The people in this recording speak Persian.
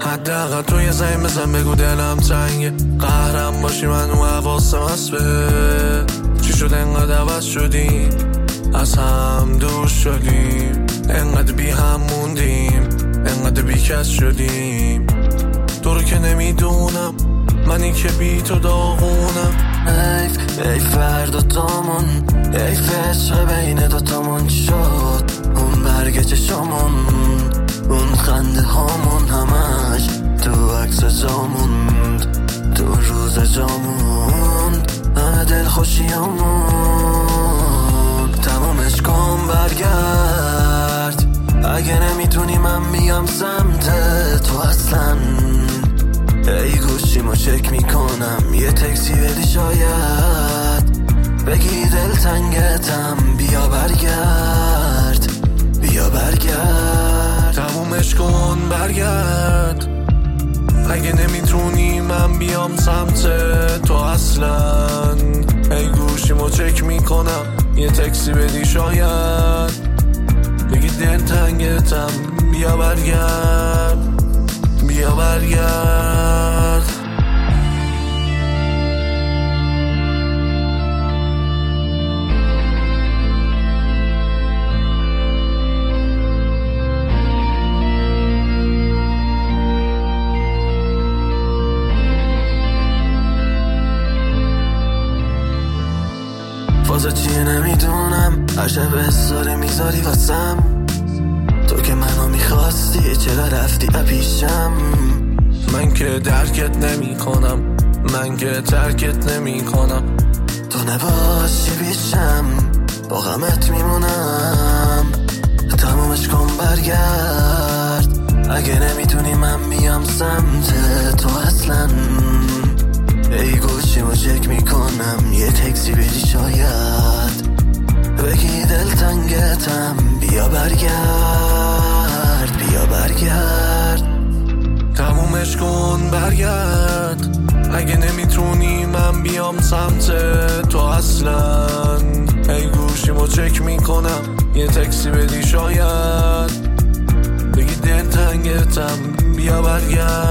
حداقل تو یه زنگ بزن بگو دلم تنگه، قهرم باشی من و حواسم هست به چی شد انقدر عوض شدیم، از هم دور شدیم، انقدر بی هم موندیم، انقدر بی کس شدیم. تو رو که نمیدونم، منی که بی تو داغونم. ای فردا تامون، حیف عشق بین دوتامون شد. اون برگ چشامون، اون خنده هامون، همش تو عکس جاموند، تو روز جاموند، همه دل خوشیامون. تمومش کن برگرد، اگه نمیتونی من بیام سمت تو اصلا. ای گوشیمو چک میکنم، یه تکسی بدی شاید بگی دلتنگتم، بیا برگرد، بیا برگرد. تمومش کن برگرد، اگه نمیتونی من بیام سمت تو اصلا. ای گوشیمو چک میکنم، یه تکسی بدی شاید بگی دلتنگتم، بیا برگرد، بیا برگرد. فازه چیه نمیدونم، عجب استاره میذاری واسم. تو که منو میخواستی چرا رفتی اپیشم؟ من که درکت نمی کنم، من که ترکت نمی کنم. تو نباشی بیشم، با غمت میمونم. تمومش کن برگرد، اگه نمیتونی من بیام سمت تو اصلا. ای گوشیمو چک میکنم، یه تکسی بدی شاید بگی دلتنگتم، بیا برگرد، بیا برگرد. تمومش کن برگرد، اگه نمیتونی من بیام سمت تو اصلا. ای گوشیمو چک میکنم، یه تکسی بدی شاید بگی دلتنگتم، بیا برگرد.